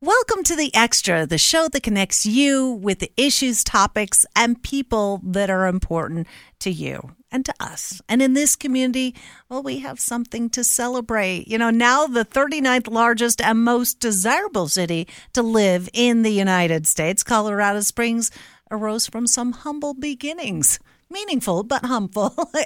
Welcome to The Extra, the show that connects you with the issues, topics, and people that are important to you and to us. And in this community, well, we have something to celebrate. You know, now the 39th largest and most desirable city to live in the United States, Colorado Springs, arose from some humble beginnings. Meaningful but humble.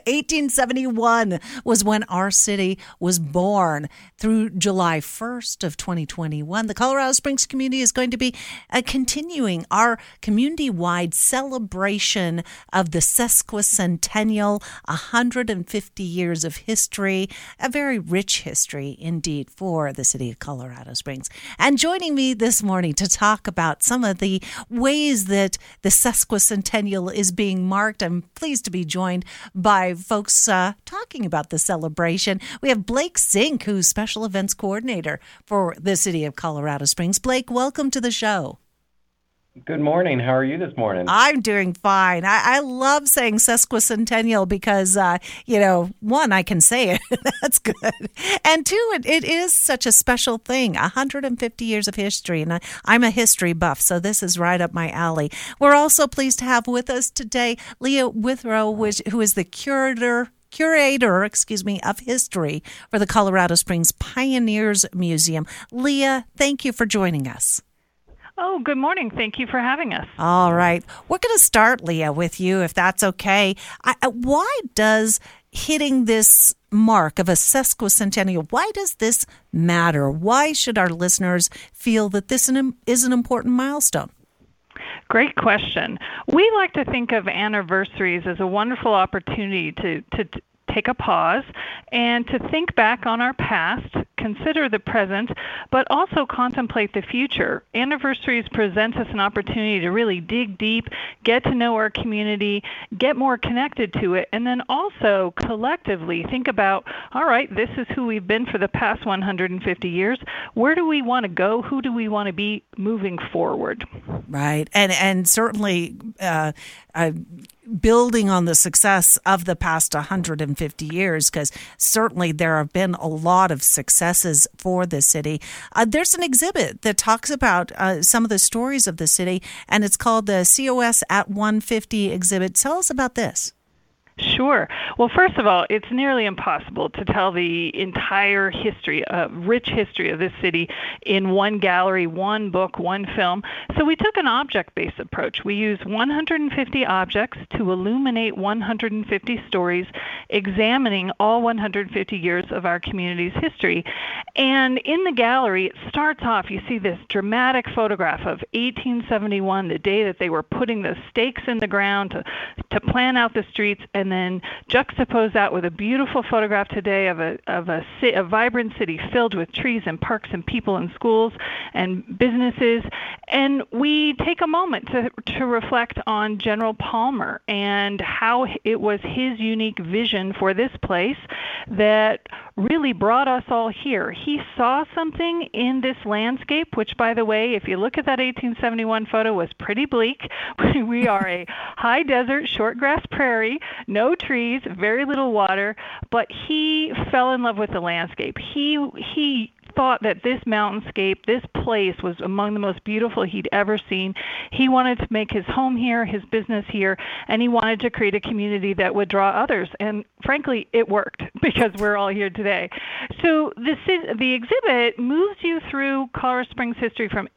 1871 was when our city was born. Through July 1st of 2021, the Colorado Springs community is going to be continuing our community-wide celebration of the sesquicentennial, 150 years of history, a very rich history indeed for the city of Colorado Springs. And joining me this morning to talk about some of the ways that the sesquicentennial is being marked, I'm pleased to be joined by folks talking about the celebration. We have Blake Zink, who's Special Events Coordinator for the City of Colorado Springs. Blake, welcome to the show. Good morning. How are you this morning? I'm doing fine. I love saying sesquicentennial because, one, I can say it. That's good. And two, it is such a special thing, 150 years of history. And I'm a history buff, so this is right up my alley. We're also pleased to have with us today Leah Withrow, who is the curator of history for the Colorado Springs Pioneers Museum. Leah, thank you for joining us. Oh, good morning. Thank you for having us. All right. We're going to start, Leah, with you, if that's okay. Why does hitting this mark of a sesquicentennial, why does this matter? Why should our listeners feel that this is an important milestone? Great question. We like to think of anniversaries as a wonderful opportunity to take a pause and to think back on our past, consider the present, but also contemplate the future. Anniversaries present us an opportunity to really dig deep, get to know our community, get more connected to it, and then also collectively think about, all right, this is who we've been for the past 150 years. Where do we want to go? Who do we want to be moving forward? Right. And certainly building on the success of the past 150 years, because certainly there have been a lot of successes for the city. There's an exhibit that talks about some of the stories of the city, and it's called the COS at 150 exhibit. Tell us about this. Sure. Well, first of all, it's nearly impossible to tell the entire history, rich history of this city in one gallery, one book, one film. So we took an object-based approach. We used 150 objects to illuminate 150 stories, examining all 150 years of our community's history. And in the gallery, it starts off, you see this dramatic photograph of 1871, the day that they were putting the stakes in the ground to plan out the streets, and then juxtapose that with a beautiful photograph today of a vibrant city filled with trees and parks and people and schools and businesses. And we take a moment to reflect on General Palmer and how it was his unique vision for this place that really brought us all here. He saw something in this landscape, which, by the way, if you look at that 1871 photo, was pretty bleak. We are a high desert, short grass prairie, no trees, very little water, but he fell in love with the landscape. He thought that this mountainscape, this place, was among the most beautiful he'd ever seen. He wanted to make his home here, his business here, and he wanted to create a community that would draw others. And frankly, it worked because we're all here today. So the exhibit moves you through Colorado Springs history from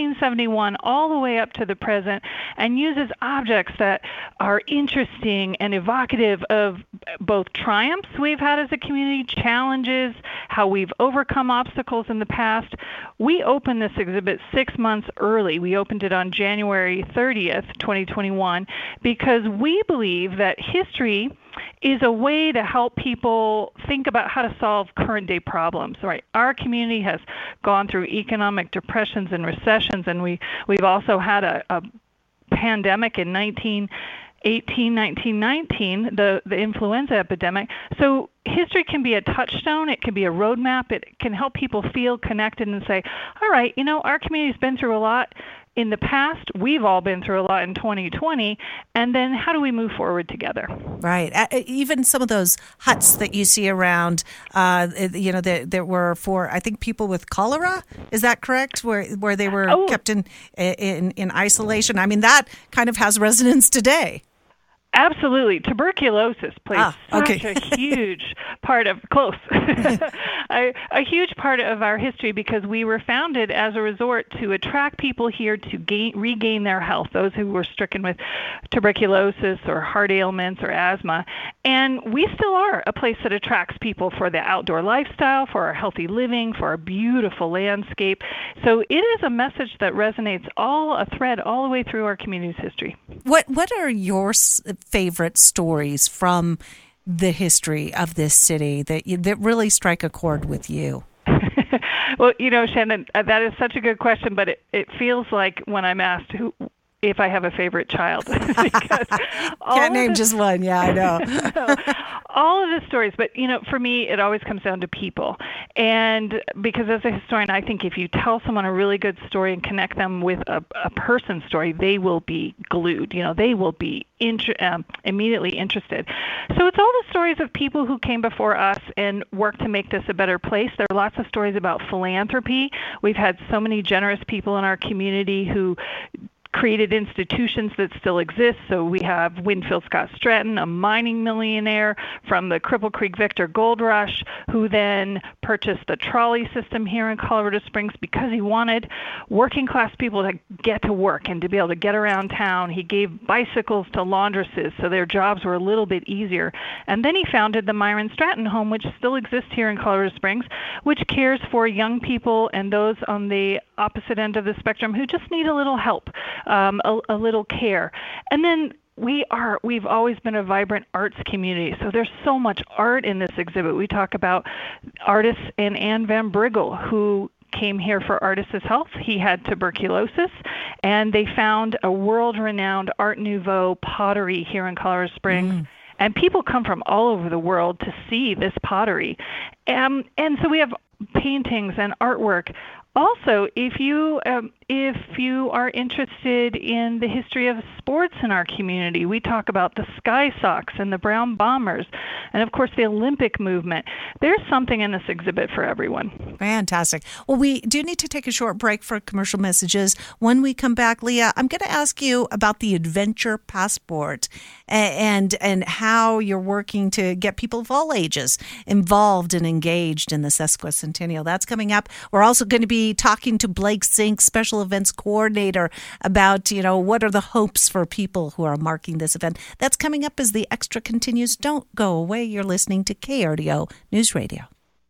1871 all the way up to the present and uses objects that are interesting and evocative of both triumphs we've had as a community, challenges, how we've overcome obstacles in the past. We opened this exhibit 6 months early. We opened it on January 30th, 2021, because we believe that history is a way to help people think about how to solve current day problems. Right? Our community has gone through economic depressions and recessions, and we've also had a pandemic in 1919, the influenza epidemic. So history can be a touchstone. It can be a roadmap. It can help people feel connected and say, all right, our community's been through a lot. in the past. We've all been through a lot in 2020. And then how do we move forward together? Right. Even some of those huts that you see around, there were for, I think, people with cholera. Is that correct? Where they were kept in isolation. I mean, that kind of has resonance today. Absolutely. Tuberculosis plays such a huge part of a huge part of our history, because we were founded as a resort to attract people here to regain their health, those who were stricken with tuberculosis or heart ailments or asthma. And we still are a place that attracts people for the outdoor lifestyle, for our healthy living, for our beautiful landscape. So it is a message that resonates a thread all the way through our community's history. What are your favorite stories from the history of this city that really strike a chord with you? Well, Shannon, that is such a good question, but it feels like when I'm asked if I have a favorite child. Can't name just one. Yeah, I know. All of the stories, but for me, it always comes down to people. And because as a historian, I think if you tell someone a really good story and connect them with a person's story, they will be glued. They will be immediately interested. So it's all the stories of people who came before us and worked to make this a better place. There are lots of stories about philanthropy. We've had so many generous people in our community who created institutions that still exist. So we have Winfield Scott Stratton, a mining millionaire from the Cripple Creek Victor Gold Rush, who then purchased the trolley system here in Colorado Springs because he wanted working class people to get to work and to be able to get around town. He gave bicycles to laundresses so their jobs were a little bit easier. And then he founded the Myron Stratton Home, which still exists here in Colorado Springs, which cares for young people and those on the opposite end of the spectrum who just need a little help. A little care. And then we've always been a vibrant arts community. So there's so much art in this exhibit. We talk about artists in Anne Van Briggle, who came here for Artists' Health. He had tuberculosis, and they found a world-renowned Art Nouveau pottery here in Colorado Springs. And people come from all over the world to see this pottery. And so we have paintings and artwork. Also, if you are interested in the history of sports in our community, we talk about the Sky Sox and the Brown Bombers, and of course the Olympic movement. There's something in this exhibit for everyone. Fantastic. Well, we do need to take a short break for commercial messages. When we come back, Leah, I'm going to ask you about the Adventure Passport and how you're working to get people of all ages involved and engaged in the Sesquicentennial. That's coming up. We're also going to be talking to Blake Zink, Special Events Coordinator, about, what are the hopes for people who are marking this event. That's coming up as the Extra continues. Don't go away. You're listening to KRDO News Radio.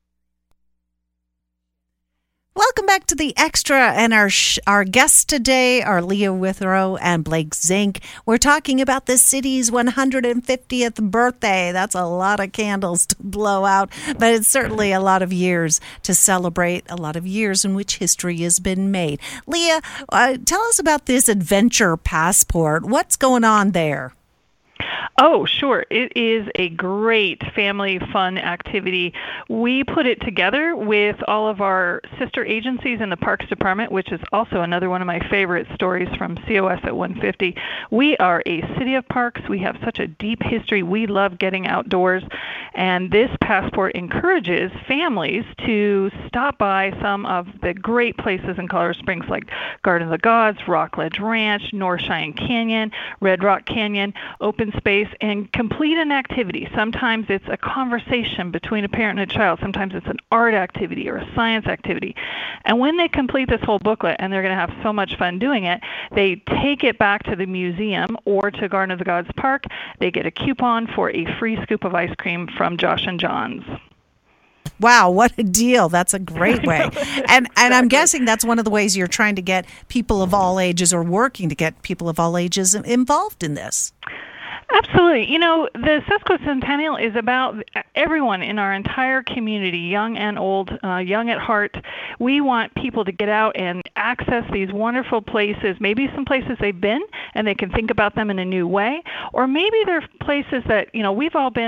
Welcome back to the Extra, and our guests today are Leah Withrow and Blake Zink. We're talking about the city's 150th birthday. That's a lot of candles to blow out, but it's certainly a lot of years to celebrate, a lot of years in which history has been made. Leah, tell us about this Adventure Passport. What's going on there? Oh, sure. It is a great family fun activity. We put it together with all of our sister agencies in the Parks Department, which is also another one of my favorite stories from COS at 150. We are a city of parks. We have such a deep history. We love getting outdoors. And this passport encourages families to stop by some of the great places in Colorado Springs like Garden of the Gods, Rockledge Ranch, North Cheyenne Canyon, Red Rock Canyon, open space, and complete an activity. Sometimes it's a conversation between a parent and a child. Sometimes it's an art activity or a science activity. And when they complete this whole booklet, and they're going to have so much fun doing it, they take it back to the museum or to Garden of the Gods Park. They get a coupon for a free scoop of ice cream from Josh and John's. Wow, what a deal. That's a great way. And I'm guessing that's one of the ways you're trying to get people of all ages, or working to get people of all ages involved in this. Absolutely. The Sesquicentennial is about everyone in our entire community, young and old, young at heart. We want people to get out and access these wonderful places, maybe some places they've been and they can think about them in a new way, or maybe they're places that, we've all been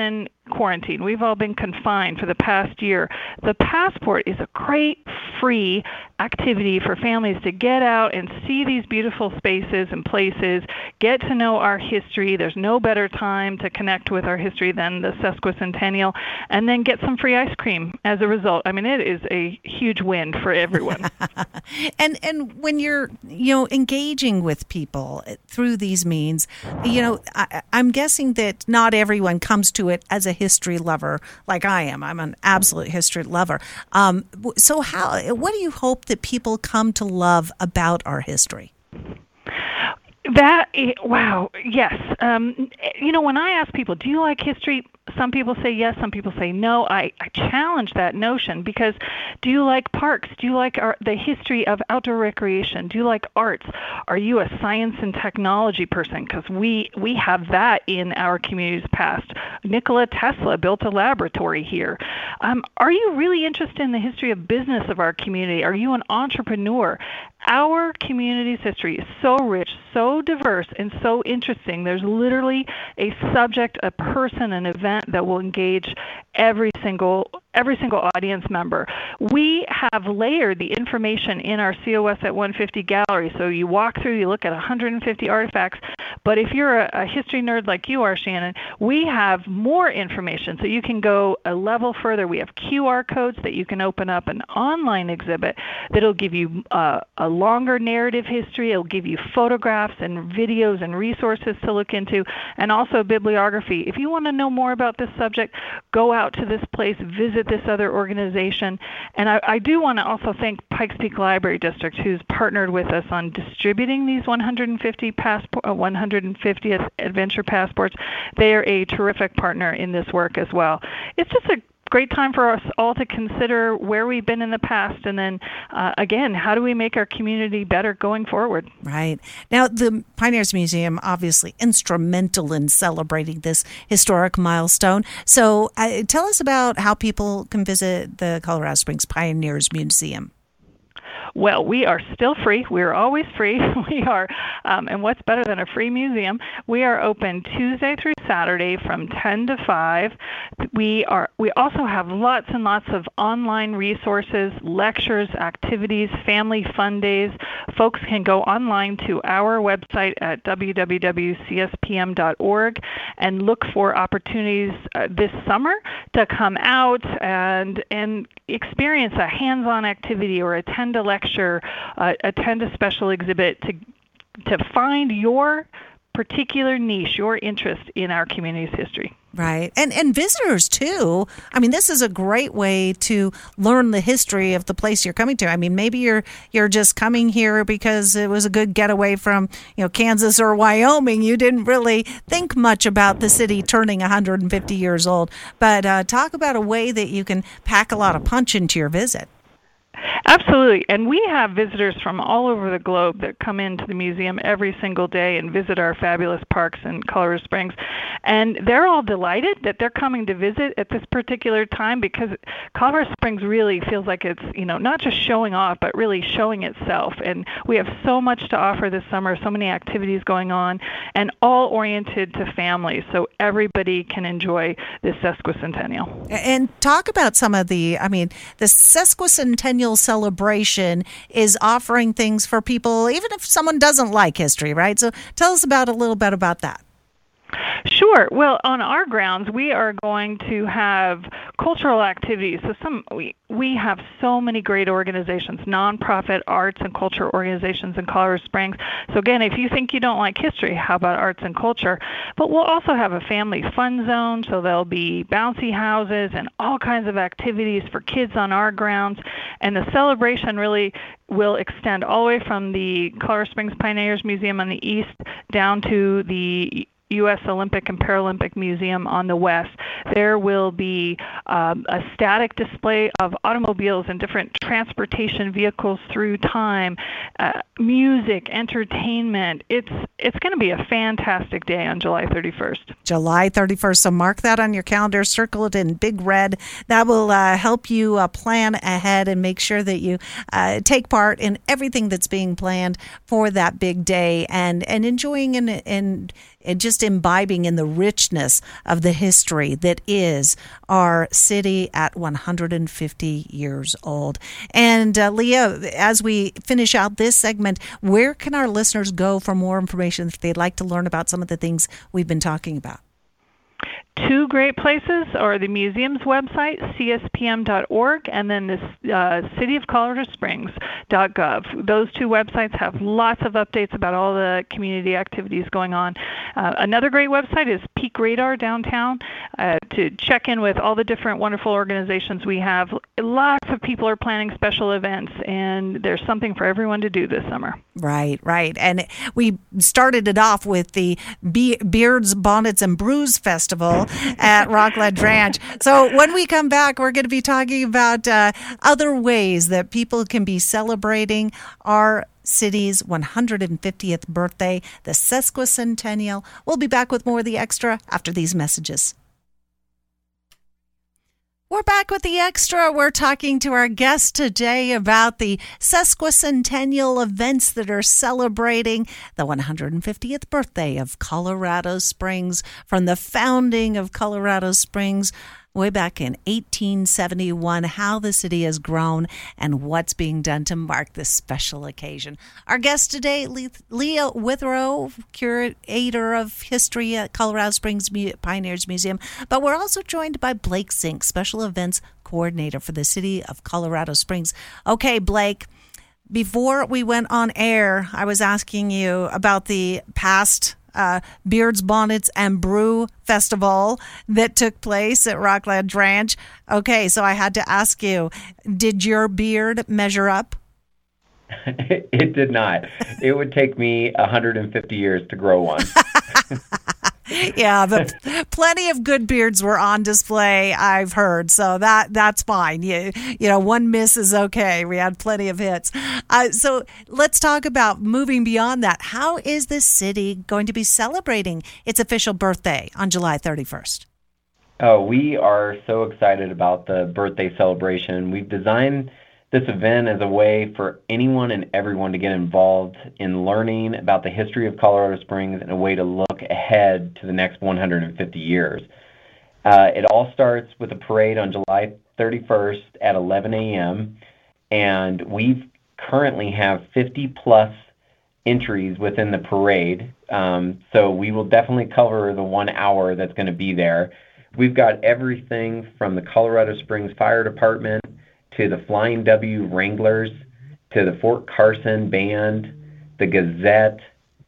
quarantined. We've all been confined for the past year. The Passport is a great free activity for families to get out and see these beautiful spaces and places, get to know our history. There's no better time to connect with our history than the sesquicentennial, and then get some free ice cream as a result. I mean, it is a huge win for everyone. And when you're, engaging with people through these means, I'm guessing that not everyone comes to it as a history lover like I am. I'm an absolute history lover. So what do you hope that people come to love about our history? Wow, yes. When I ask people, do you like history? Some people say yes, some people say no. I challenge that notion, because do you like parks? Do you like the history of outdoor recreation? Do you like arts? Are you a science and technology person? Because we have that in our community's past. Nikola Tesla built a laboratory here. Are you really interested in the history of business of our community? Are you an entrepreneur? Our community's history is so rich, so diverse, and so interesting. There's literally a subject, a person, an event that will engage every single audience member. We have layered the information in our COS at 150 gallery. So you walk through, you look at 150 artifacts. But if you're a history nerd like you are, Shannon, we have more information. So you can go a level further. We have QR codes that you can open up an online exhibit that'll give you a longer narrative history. It'll give you photographs and videos and resources to look into, and also bibliography. If you want to know more about this subject, go out to this place, visit this other organization. And I do want to also thank Pikes Peak Library District, who's partnered with us on distributing these 150th Adventure Passports. They are a terrific partner in this work as well. It's just a great time for us all to consider where we've been in the past, and then again, how do we make our community better going forward? Right. Now, the Pioneers Museum, obviously instrumental in celebrating this historic milestone. So tell us about how people can visit the Colorado Springs Pioneers Museum. Well, we are still free. We're always free. We are, and what's better than a free museum? We are open Tuesday through Saturday from 10 to 5. We also have lots and lots of online resources, lectures, activities, family fun days. Folks can go online to our website at www.cspm.org and look for opportunities this summer to come out and experience a hands-on activity or attend a lecture, attend a special exhibit to find your particular niche, your interest in our community's history. Right. And visitors, too. I mean, this is a great way to learn the history of the place you're coming to. I mean, maybe you're just coming here because it was a good getaway from, Kansas or Wyoming. You didn't really think much about the city turning 150 years old. But talk about a way that you can pack a lot of punch into your visit. Absolutely. And we have visitors from all over the globe that come into the museum every single day and visit our fabulous parks in Colorado Springs. And they're all delighted that they're coming to visit at this particular time, because Colorado Springs really feels like it's, not just showing off, but really showing itself. And we have so much to offer this summer, so many activities going on, and all oriented to families, so everybody can enjoy this sesquicentennial. And talk about some of the sesquicentennial celebration is offering things for people, even if someone doesn't like history, right? So tell us a little bit about that. Sure. Well, on our grounds, we are going to have cultural activities. So we have so many great organizations, nonprofit arts and culture organizations in Colorado Springs. So again, if you think you don't like history, how about arts and culture? But we'll also have a family fun zone, so there'll be bouncy houses and all kinds of activities for kids on our grounds. And the celebration really will extend all the way from the Colorado Springs Pioneers Museum on the east down to the U.S. Olympic and Paralympic Museum on the west. There will be a static display of automobiles and different transportation vehicles through time, music, entertainment. It's going to be a fantastic day on July 31st. July 31st. So mark that on your calendar, circle it in big red. That will help you plan ahead and make sure that you take part in everything that's being planned for that big day and enjoying and just imbibing in the richness of the history that is our city at 150 years old. And Leah, as we finish out this segment, where can our listeners go for more information if they'd like to learn about some of the things we've been talking about? Two great places are the museum's website, cspm.org, and then the cityofcoloradosprings.gov. Those two websites have lots of updates about all the community activities going on. Another great website is Peak Radar downtown to check in with all the different wonderful organizations we have. Lots of people are planning special events, and there's something for everyone to do this summer. Right. And we started it off with the Beards, Bonnets, and Brews Festival at Rockledge Ranch. So when we come back, we're going to be talking about other ways that people can be celebrating our city's 150th birthday, the sesquicentennial. We'll be back with more of The Extra after these messages. We're back with The Extra. We're talking to our guest today about the sesquicentennial events that are celebrating the 150th birthday of Colorado Springs, from the founding of Colorado Springs way back in 1871, how the city has grown and what's being done to mark this special occasion. Our guest today, Leah Withrow, curator of history at Colorado Springs Pioneers Museum. But we're also joined by Blake Zink, special events coordinator for the city of Colorado Springs. Okay, Blake, before we went on air, I was asking you about the past Beards, Bonnets, and Brew Festival that took place at Rockledge Ranch. Okay, so I had to ask you, did your beard measure up? It did not. It would take me 150 years to grow one. Yeah, but plenty of good beards were on display, I've heard. So that's fine. You know, one miss is okay. We had plenty of hits. So let's talk about moving beyond that. How is this city going to be celebrating its official birthday on July 31st? Oh, we are so excited about the birthday celebration. We've designed this event as a way for anyone and everyone to get involved in learning about the history of Colorado Springs and a way to look ahead to the next 150 years. It all starts with a parade on July 31st at 11 a.m., and we currently have 50-plus entries within the parade, so we will definitely cover the 1 hour that's going to be there. We've got everything from the Colorado Springs Fire Department to the Flying W Wranglers, to the Fort Carson Band, the Gazette,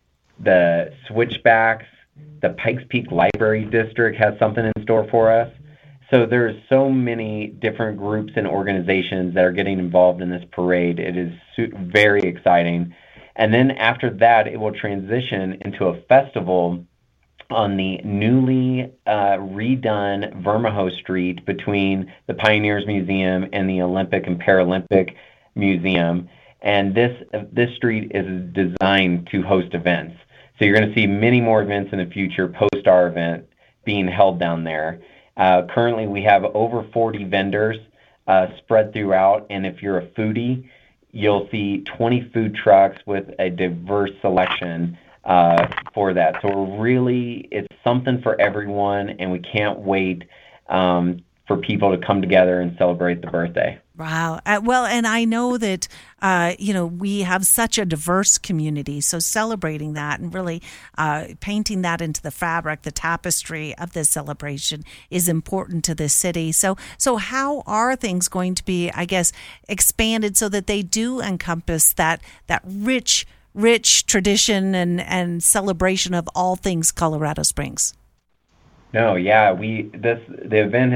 the Switchbacks, the Pikes Peak Library District has something in store for us. So there's so many different groups and organizations that are getting involved in this parade. It is very exciting. And then after that, it will transition into a festival on the newly redone Vermejo Street between the Pioneers Museum and the Olympic and Paralympic Museum. And this street is designed to host events. So you're going to see many more events in the future post our event being held down there. Currently, we have over 40 vendors spread throughout, and if you're a foodie, you'll see 20 food trucks with a diverse selection for that. So it's something for everyone, and we can't wait for people to come together and celebrate the birthday. Wow. Well, and I know that, we have such a diverse community, so celebrating that and really painting that into the fabric, the tapestry of this celebration is important to this city. So how are things going to be, I guess, expanded so that they do encompass that rich tradition and celebration of all things Colorado Springs? No, yeah, the event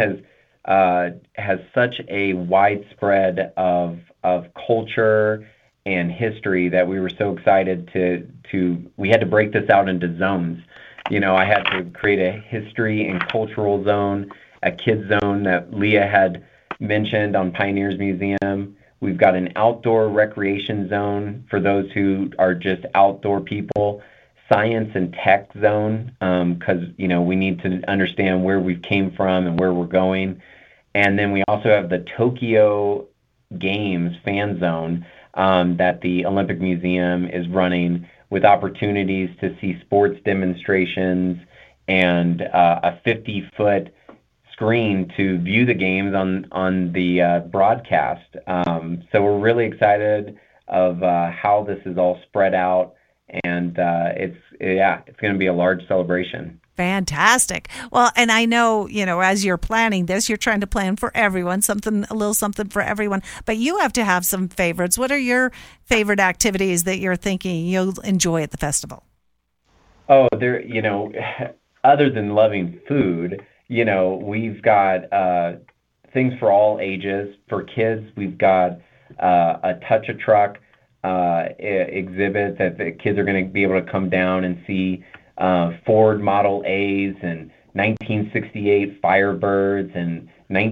has such a widespread of culture and history that we were so excited we had to break this out into zones. I had to create a history and cultural zone, a kids zone that Leah had mentioned on Pioneers Museum. We've got an outdoor recreation zone for those who are just outdoor people, science and tech zone, because, we need to understand where we came from and where we're going. And then we also have the Tokyo Games fan zone, that the Olympic Museum is running, with opportunities to see sports demonstrations and a 50-foot screen to view the games on the broadcast. So we're really excited of how this is all spread out, and it's going to be a large celebration. Fantastic. Well, and I know, as you're planning this, you're trying to plan for everyone, a little something for everyone, but you have to have some favorites. What are your favorite activities that you're thinking you'll enjoy at the festival? Oh, other than loving food, we've got things for all ages. For kids, we've got a Touch-a-Truck exhibit that the kids are going to be able to come down and see Ford Model A's and 1968 Firebirds and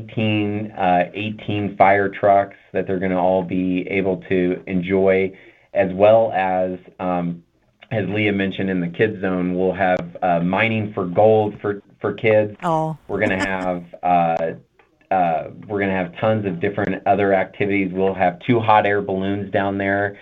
1918 fire trucks that they're going to all be able to enjoy, as well as Leah mentioned, in the kids zone, we'll have mining for gold for kids. Oh. We're going to have tons of different other activities. We'll have 2 hot air balloons down there,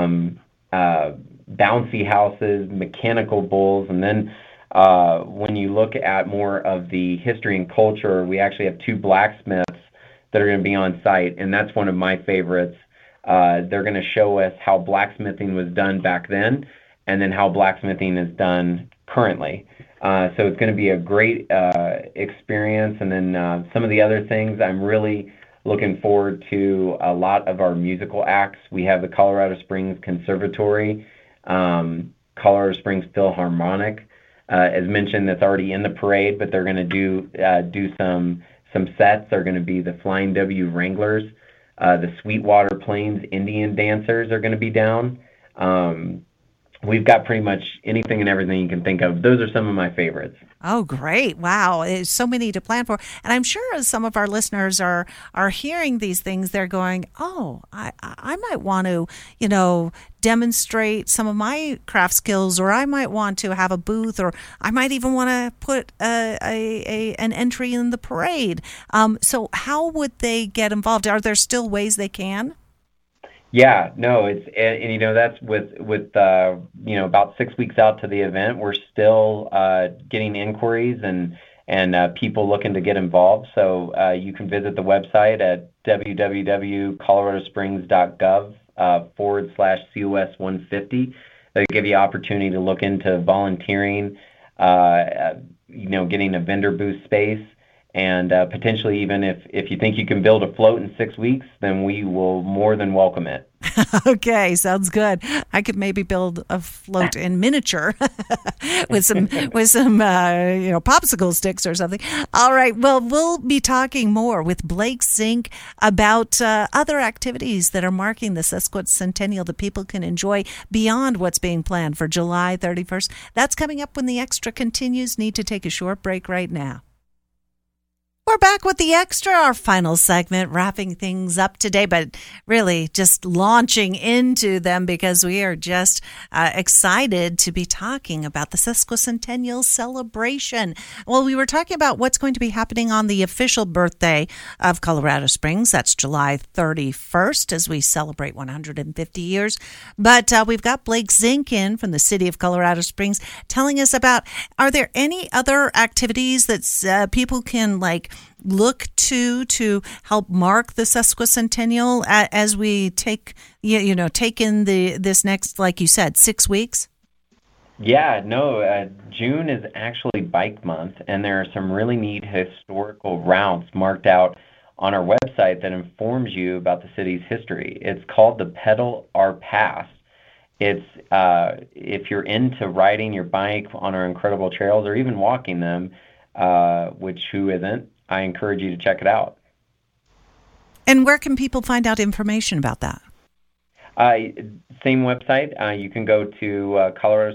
bouncy houses, mechanical bulls, and then when you look at more of the history and culture, we actually have 2 blacksmiths that are going to be on site, and that's one of my favorites. They're going to show us how blacksmithing was done back then, and then how blacksmithing is done currently. So it's going to be a great experience. And then some of the other things, I'm really looking forward to a lot of our musical acts. We have the Colorado Springs Conservatory, Colorado Springs Philharmonic. As mentioned, that's already in the parade, but they're going to do some sets. They're going to be the Flying W Wranglers. The Sweetwater Plains Indian Dancers are going to be down. We've got pretty much anything and everything you can think of. Those are some of my favorites. Oh, great. Wow. There's so many to plan for. And I'm sure as some of our listeners are hearing these things, they're going, oh, I might want to, demonstrate some of my craft skills, or I might want to have a booth, or I might even want to put an entry in the parade. So how would they get involved? Are there still ways they can? Yeah, no, and that's with about 6 weeks out to the event. We're still getting inquiries and people looking to get involved. So you can visit the website at www.coloradosprings.gov/COS150. They give you opportunity to look into volunteering, getting a vendor booth space. And potentially, even if you think you can build a float in 6 weeks, then we will more than welcome it. Okay, sounds good. I could maybe build a float in miniature with some popsicle sticks or something. All right. Well, we'll be talking more with Blake Zink about other activities that are marking the sesquicentennial that people can enjoy beyond what's being planned for July 31st. That's coming up when the Extra continues. Need to take a short break right now. We're back with the Extra, our final segment, wrapping things up today, but really just launching into them because we are just excited to be talking about the sesquicentennial celebration. Well, we were talking about what's going to be happening on the official birthday of Colorado Springs. That's July 31st as we celebrate 150 years. But we've got Blake Zink in from the city of Colorado Springs telling us about, are there any other activities that people can look to help mark the sesquicentennial as we take in this next, like you said, 6 weeks? Yeah, no, June is actually Bike Month, and there are some really neat historical routes marked out on our website that informs you about the city's history. It's called the Pedal Our Past. It's if you're into riding your bike on our incredible trails or even walking them, which who isn't, I encourage you to check it out. And where can people find out information about that? Same website. You can go to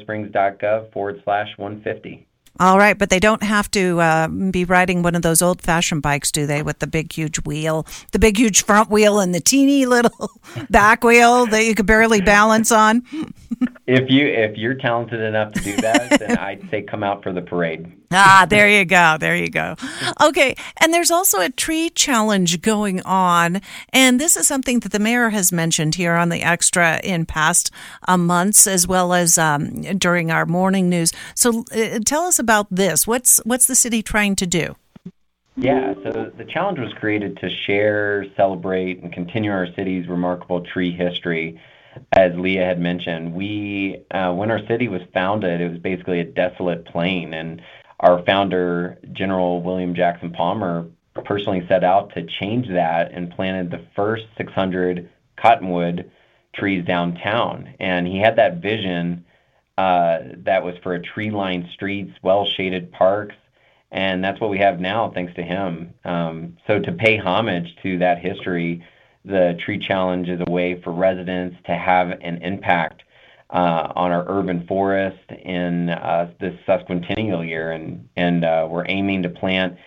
coloradosprings.gov/150. All right, but they don't have to be riding one of those old-fashioned bikes, do they, with the big, huge wheel, the big, huge front wheel and the teeny little back wheel that you could barely balance on? If you're talented enough to do that, then I'd say come out for the parade. There you go. There you go. Okay. And there's also a tree challenge going on. And this is something that the mayor has mentioned here on the Extra in past months, as well as during our morning news. So tell us about this. What's the city trying to do? Yeah, so the challenge was created to share, celebrate, and continue our city's remarkable tree history. As Leah had mentioned, when our city was founded, it was basically a desolate plain, and our founder, General William Jackson Palmer, personally set out to change that and planted the first 600 cottonwood trees downtown. And he had that vision that was for a tree-lined streets, well-shaded parks, and that's what we have now, thanks to him. So to pay homage to that history, the Tree Challenge is a way for residents to have an impact on our urban forest in this sesquicentennial year, and we're aiming to plant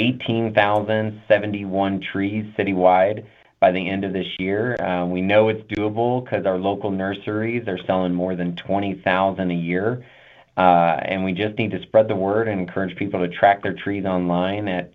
18,071 trees citywide by the end of this year. We know it's doable because our local nurseries are selling more than 20,000 a year, and we just need to spread the word and encourage people to track their trees online at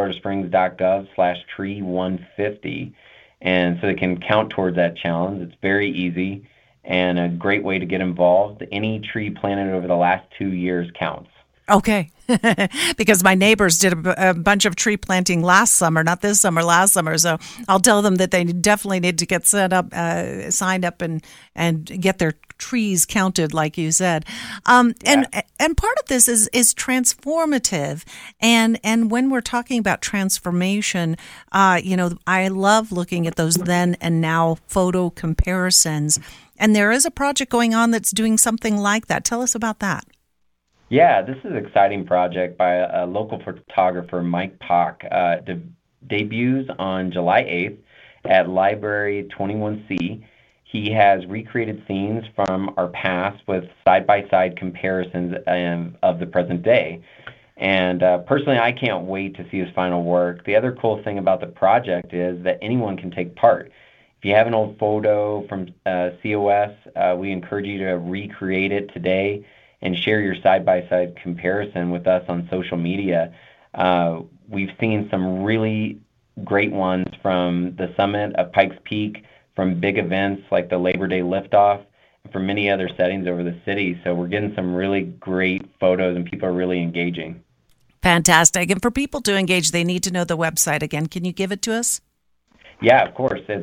coloradosprings.gov/tree150. And so they can count towards that challenge. It's very easy and a great way to get involved. Any tree planted over the last 2 years counts. Okay, because my neighbors did a bunch of tree planting last summer, not this summer, last summer. So I'll tell them that they definitely need to get signed up, and get their trees counted, like you said. And part of this is transformative. And when we're talking about transformation, I love looking at those then and now photo comparisons. And there is a project going on that's doing something like that. Tell us about that. Yeah, this is an exciting project by a local photographer, Mike Pock. Debuts on July 8th at Library 21C. He has recreated scenes from our past with side-by-side comparisons of the present day. And personally, I can't wait to see his final work. The other cool thing about the project is that anyone can take part. If you have an old photo from COS, we encourage you to recreate it today and share your side-by-side comparison with us on social media. We've seen some really great ones from the summit of Pikes Peak, from big events like the Labor Day liftoff, and from many other settings over the city. So we're getting some really great photos, and people are really engaging. Fantastic. And for people to engage, they need to know the website again. Can you give it to us? Yeah, of course. It's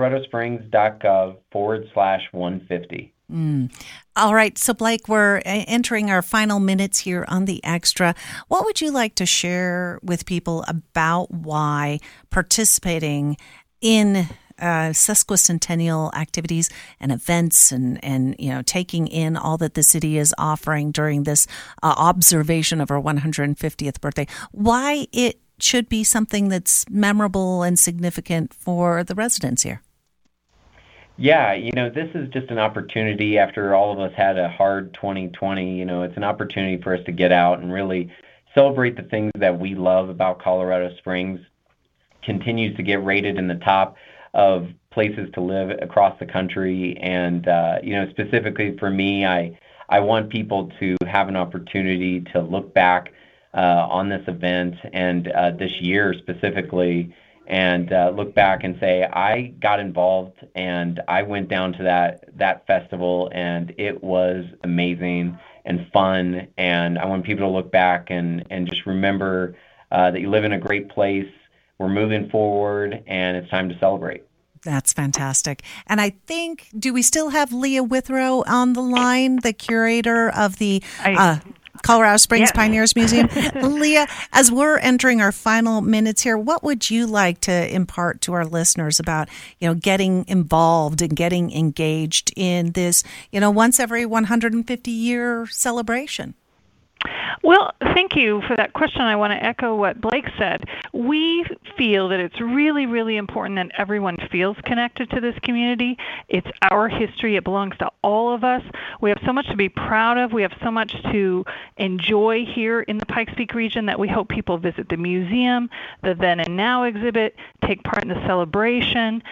coloradosprings.gov/150. All right. So, Blake, we're entering our final minutes here on the Extra. What would you like to share with people about why participating in sesquicentennial activities and events and taking in all that the city is offering during this observation of our 150th birthday, why it should be something that's memorable and significant for the residents here? Yeah, this is just an opportunity after all of us had a hard 2020. It's an opportunity for us to get out and really celebrate the things that we love about Colorado Springs. Continues to get rated in the top of places to live across the country. And, specifically for me, I want people to have an opportunity to look back on this event and this year specifically, and look back and say, I got involved and I went down to that festival and it was amazing and fun. And I want people to look back and just remember that you live in a great place. We're moving forward and it's time to celebrate. That's fantastic. And I think, do we still have Leah Withrow on the line, the curator of the Colorado Springs Pioneers Museum? Leah, as we're entering our final minutes here, what would you like to impart to our listeners about, getting involved and getting engaged in this, once every 150-year celebration? Well, thank you for that question. I want to echo what Blake said. We feel that it's really, really important that everyone feels connected to this community. It's our history. It belongs to all of us. We have so much to be proud of. We have so much to enjoy here in the Pikes Peak region that we hope people visit the museum, the Then and Now exhibit, take part in the celebration.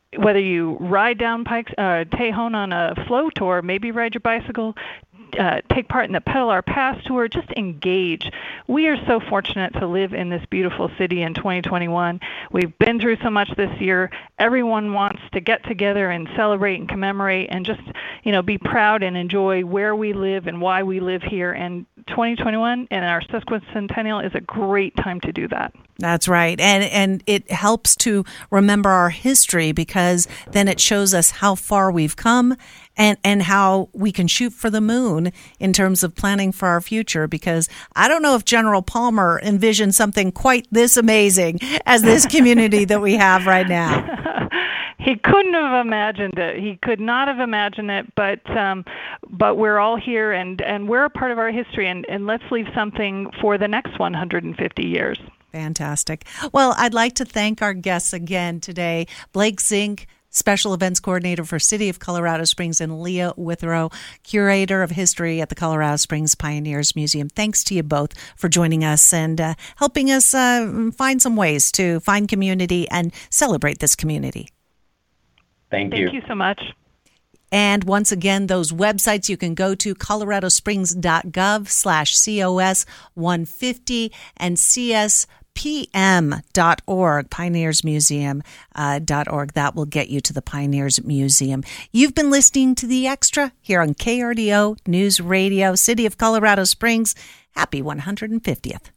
whether you ride down Tejon on a float or maybe ride your bicycle, take part in the Pedal Our Path tour, just engage. We are so fortunate to live in this beautiful city in 2021. We've been through so much this year. Everyone wants to get together and celebrate and commemorate and just, be proud and enjoy where we live and why we live here. And 2021 and our sesquicentennial is a great time to do that. That's right. And it helps to remember our history, because then it shows us how far we've come and how we can shoot for the moon in terms of planning for our future, because I don't know if General Palmer envisioned something quite this amazing as this community that we have right now. He couldn't have imagined it. He could not have imagined it, but we're all here, and we're a part of our history, and let's leave something for the next 150 years. Fantastic. Well, I'd like to thank our guests again today, Blake Zink, Special Events Coordinator for City of Colorado Springs, and Leah Withrow, Curator of History at the Colorado Springs Pioneers Museum. Thanks to you both for joining us and helping us find some ways to find community and celebrate this community. Thank you. Thank you so much. And once again, those websites you can go to, coloradosprings.gov/COS150 and CSPM.org, pioneersmuseum.org. That will get you to the Pioneers Museum. You've been listening to The Extra here on KRDO News Radio, City of Colorado Springs. Happy 150th.